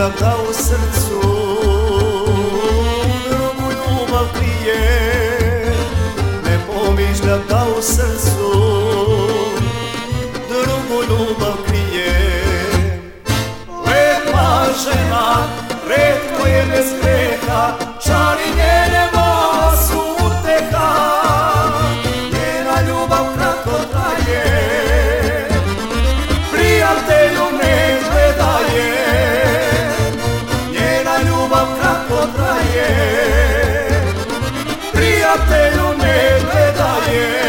da u srcu drugu ljubav krije, ne pomišlja da u srcu drugu ljubav krije. Lepa žena, retko je bez greha, čari njene su uteha, njena ljubav kratko traje, prijatelju ne gledaje, njena ljubav kratko traje, prijatelju ne gledaje.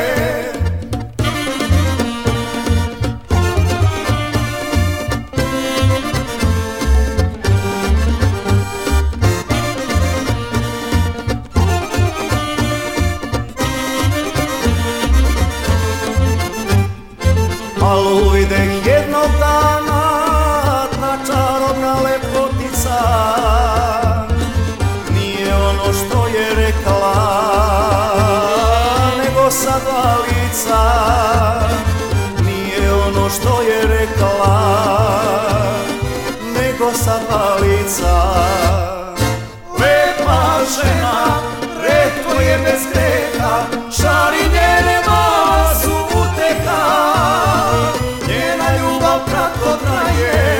Al ujde jednog dana ta čarobna lepotica, nije ono što je rekla, nego sa dva lica. Nije ono što je rekla, nego sa dva lica. Lepa žena, retko je bez greha, šari njene su uteha, njena ljubav kratko traje,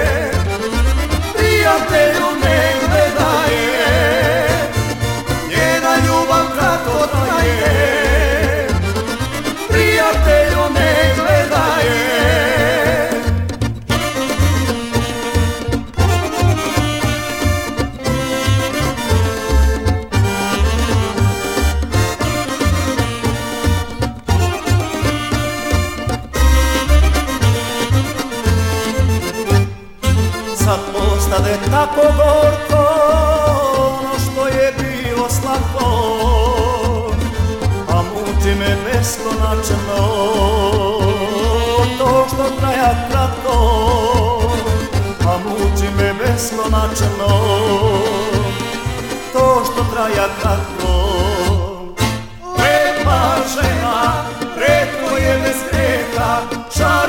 prijatelju ne gledaje, njena ljubav kratko traje, prijatelju ne gledaje. Sad postade tako gorko ono što je bilo slatko, a muči me beskonačno to što traja kratko, a muči me beskonačno to što traja kratko. Lepa žena, retko je bez greha,